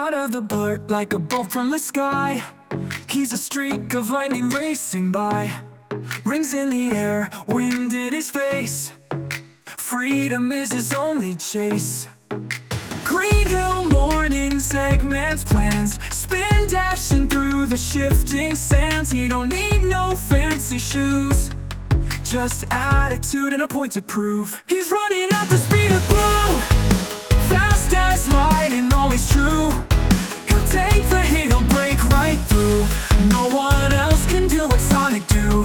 out of the blur like a bolt from the sky. He's a streak of lightning racing by. Rings in the air, wind in his face. Freedom is his only chase. Green Hill morning segments plans, spin dashing through the shifting sands. He don't need no fancy shoes, just attitude and a point to prove. He's running at the speed of blue, fast as light and always true. He'll take the hit, he'll break right through. No one else can do what Sonic do.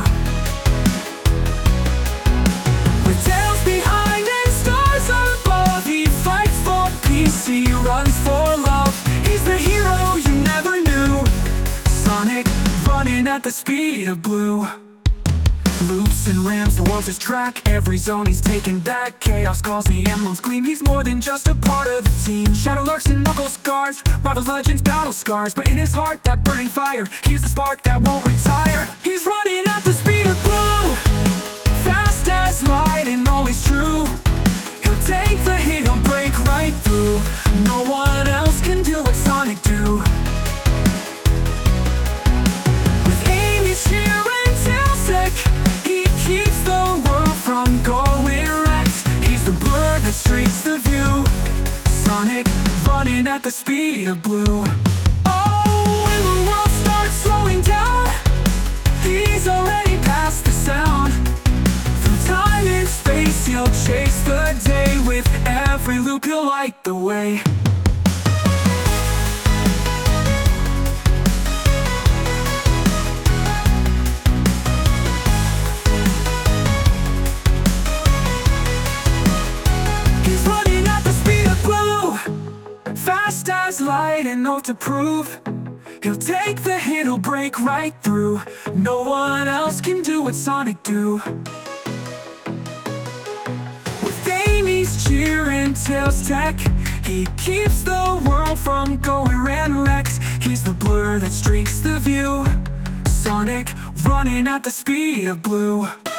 With tails behind and stars above, he fights for peace, he runs for love. He's the hero you never knew. Sonic, running at the speed of blue. Loops and ramps, the world's his track. Every zone he's taken back. Chaos calls, the emblems gleam. He's more than just a part of the team. Shadow lurks and knuckle scars, rivals, legends, battle scars. But in his heart, that burning fire, he's the spark that won't retire. He's running at the speed of blue, fast as light and always true. He'll take the hit, he'll break right through. No one else can do what Sonic do. With Amy's here and Tailsick, he keeps the world from going wrecked. He's the blur that streaks the view. Sonic, running at the speed of blue. Oh, when the world starts slowing down, he's already past the sound. Through time and space, he'll chase the day. With every loop, he'll light the way. He's running at the speed of blue, fast as light and no to prove. He'll take the hit, he'll break right through. No one else can do what Sonic do. With Amy's cheer and Tails tech, he keeps the world from going ran wrecks. He's the blur that streaks the view. Sonic, running at the speed of blue.